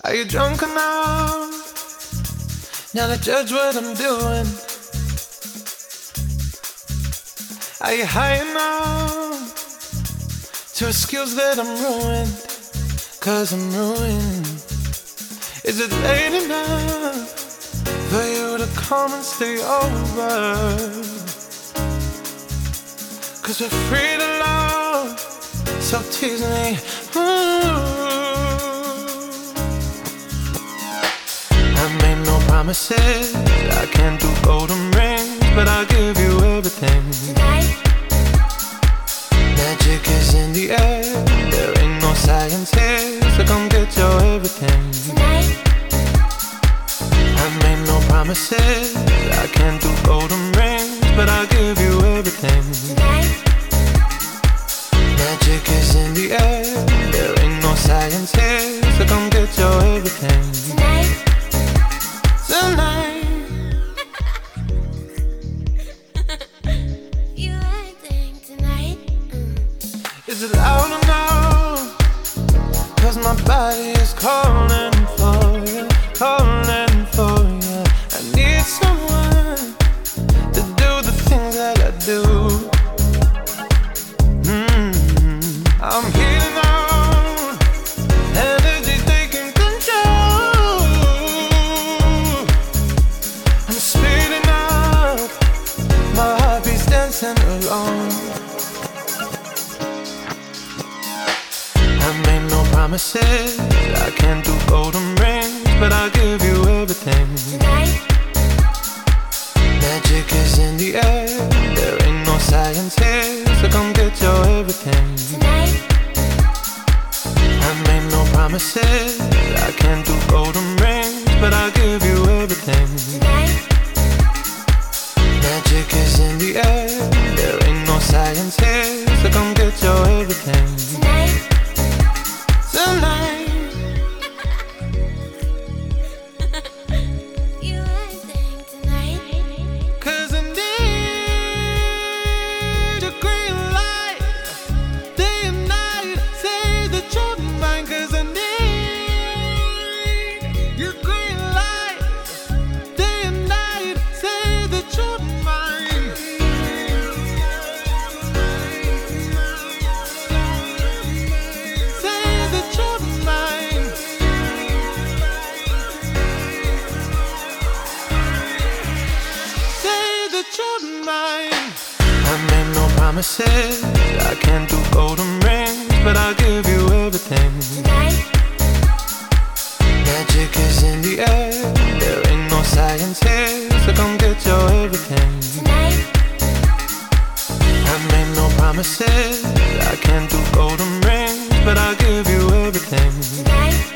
Are you drunk enough now to judge what I'm doing? Are you high enough to excuse that I'm ruined? 'Cause I'm ruined. Is it late enough for you to come and stay over? 'Cause we're free to love, so tease me. I made no promises, I can't do golden rings, but I'll give you everything. Tonight, Magic is in the air, there ain't no science here, so come get your everything. tonight, I made no promises, I can't do golden rings, but I'll give you everything. tonight, Magic is in the air, there ain't no science here, so come get your everything. tonight. Tonight, You acting tonight. is it loud enough? 'Cause my body is calling for you, calling for you. I need someone to do the things that I do. I'm heating on, energy taking control. I'm speeding up, my heartbeat's dancing along. I made no promises, I can't do golden rings, but I'll give you everything. Tonight, Magic is in the air, there ain't no science here, so come get your everything. tonight, I made no promises, I can't do golden rings, but I'll give you everything. tonight, Magic is in the air, there ain't no science here, so come get your everything. tonight. Tonight, You acting tonight. 'cause I need your green light, day and night, say that you're mine. 'Cause I need your green light, day and night, say that you're mine. Say that you're mine. Say that you're mine. I made no promises, I can't do golden rings, but I'll give you everything. Tonight, Magic is in the air, there ain't no science here, so come get your everything. tonight, I made no promises, I can't do golden rings, but I'll give you everything. tonight,